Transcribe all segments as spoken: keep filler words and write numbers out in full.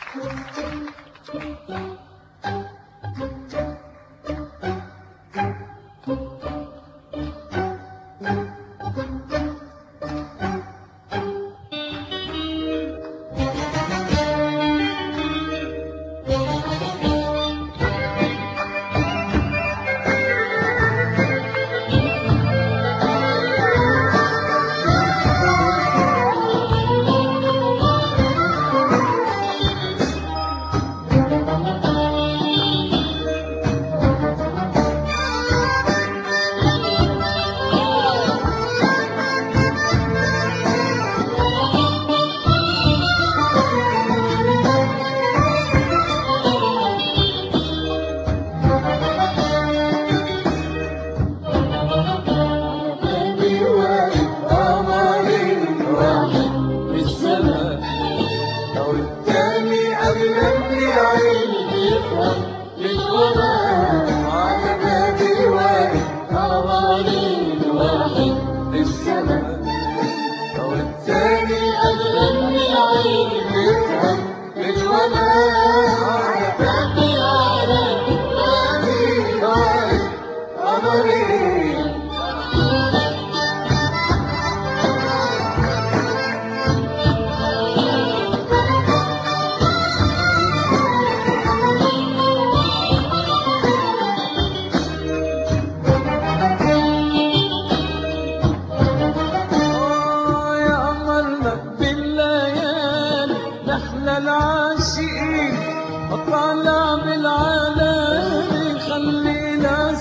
طالع بالعالم خلينا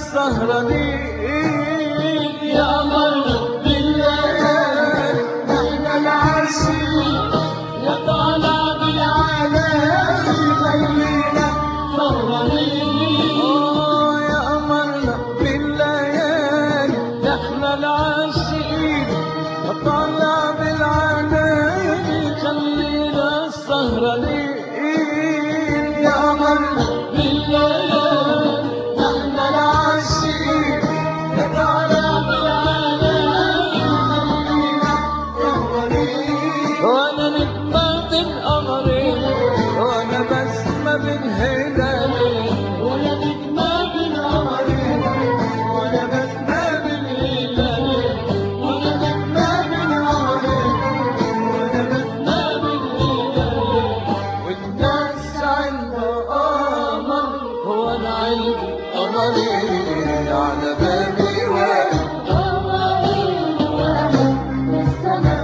سهرانين يا قمر بالليل نحن العاشقين يا طالع بالعالم خلينا سهرانين اه يا قمرنا بالليل نحن العاشقين يا طالع بالعالم خلينا سهرانين يا قمرنا بالليل نحن العاشقين يا طالع بالعالم خلينا سهرانين وانا نجمة بين قمرين وانا بسمة بين هلالين وانا نجمة بين قمرين وانا بسمة بين هلالين وانا نجمة بين قمرين وانا بسمة بين هلالين والناس عندها قمر وانا عندي قمرين على بابي واقف قمرين واقف بالسما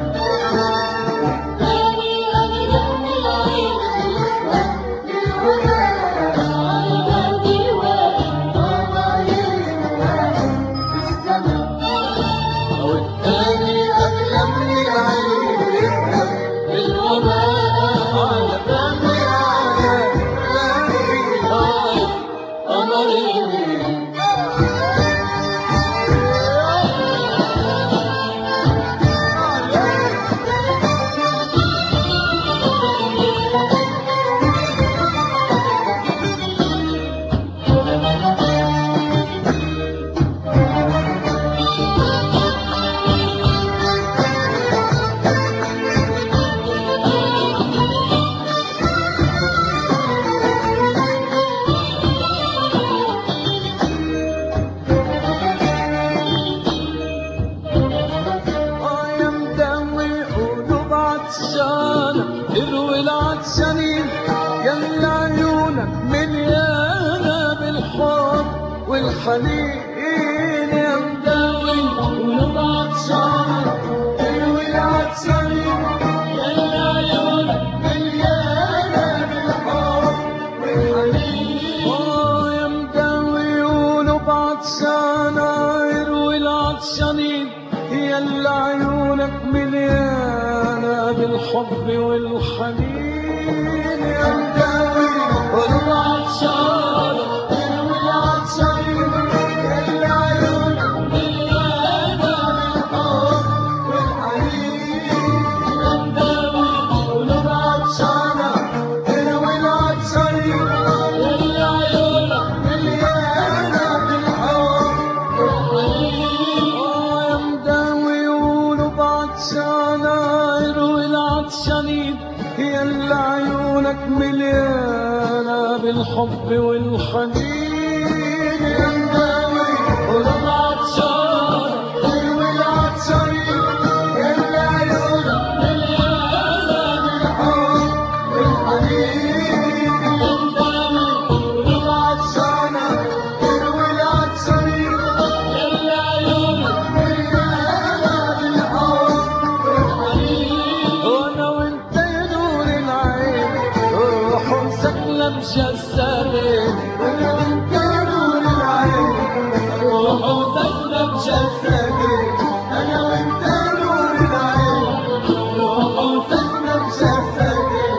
تاني انا جنبي العين الاسود للوداع على بابي واقف قمرين واقف بالسما والتاني اغلب لي العين الاسود للوداع على بابي اروي العطشانين يلا عيونك مليانة بالحب والحنين يا مداوي قلوب عطشانة اروي العطشانين يلا عيونك مليانة بالحب والحنين اه يا مداوي قلوب عطشانة اروي العطشانين يلا عيونك مليانة بالحب والحنين يا مداوي قلوب عطشانة اروي العطشانين يلا عيونك مليانة بالحب والحنين يا مداوي قلوب عطشانة اروي العطشانين يلا عيونك مليانة بالحب والحنين اه يا مداوي قلوب عطشانة اروي العطشانين يلا عيونك مليانة بالحب والحنين يا مداوي قلوب عطشانة تروي العطشانين يلا عيونك مليانة بالحب والحنين يا مداوي قلوب عطشانة تروي العطشانين يلا عيونك مليانة بالحب والحنين وانا وانت يا نور العين روح ساكنة بجسدين وانا وانت يا نور العين روح ساكنة بجسدين انا وانت يا نور العين روح ساكنة بجسدين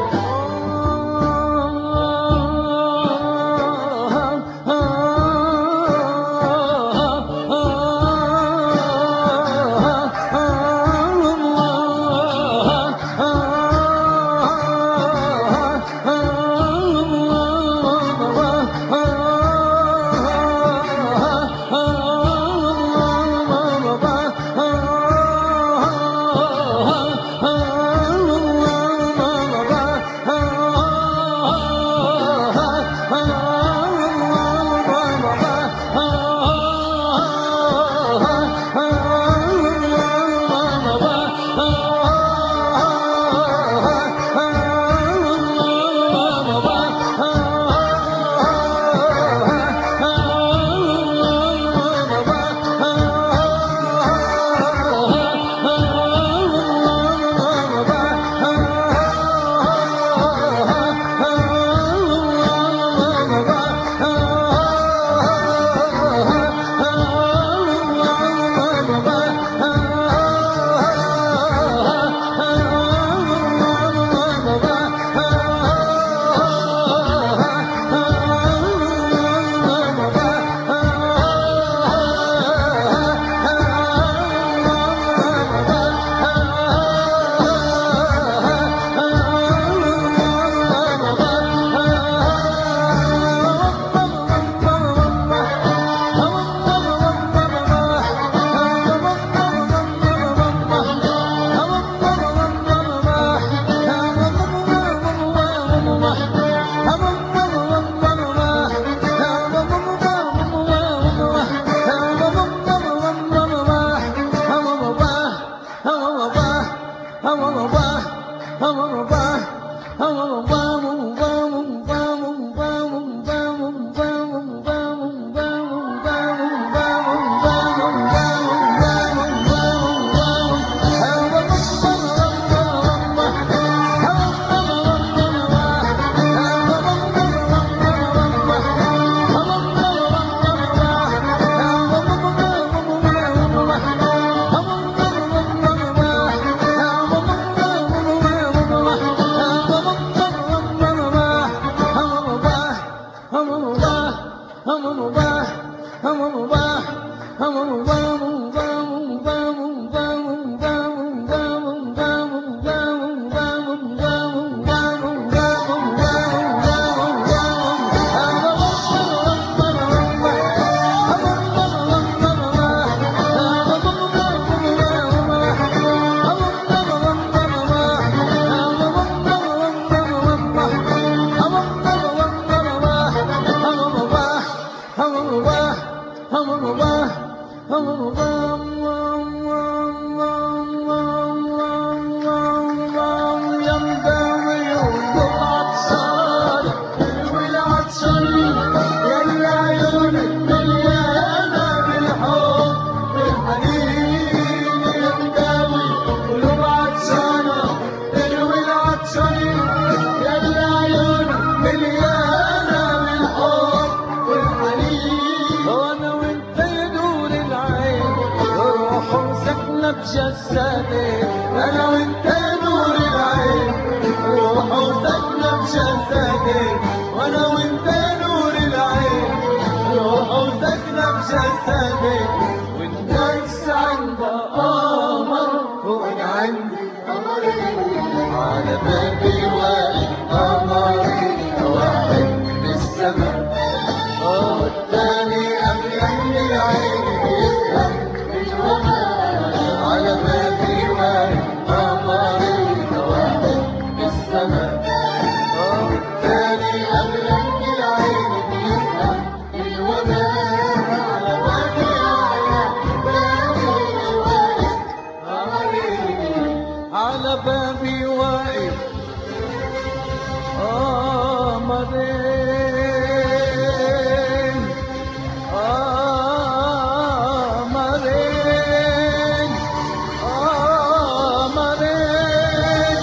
بجسدي انا وانت نور العين روح وسكنة بجسدي وانا وانت نور العين روح وسكنة بجسدي وانت لسه عندك قمر وانا عندي قمر على بابي واقف قمر واحد بالسما والتاني املح لي عيني بيفهم على بابي واقف قمر واحد بالسما بالسما والتاني أغلى من العين بيفهم الوباء على بابي على بابي واقف قمرين على بابي واقف قمرين قمرين قمرين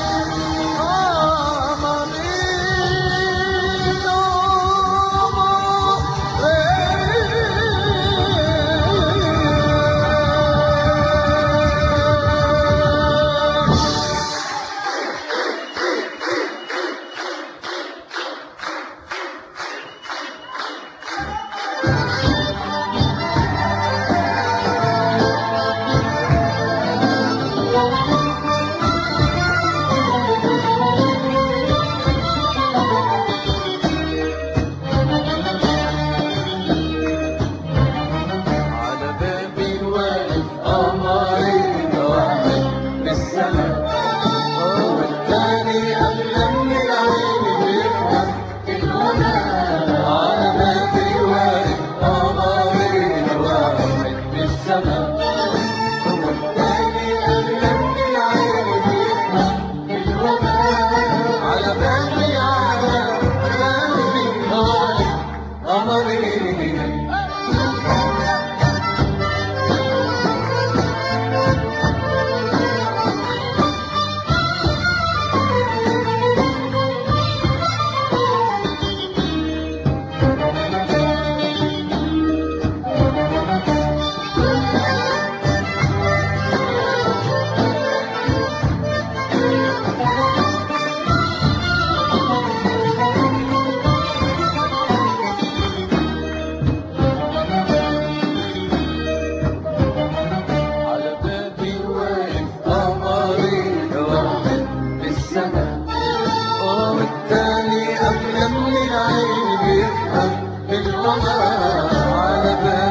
والتاني أغلى من العين بيفهم القمر على بابي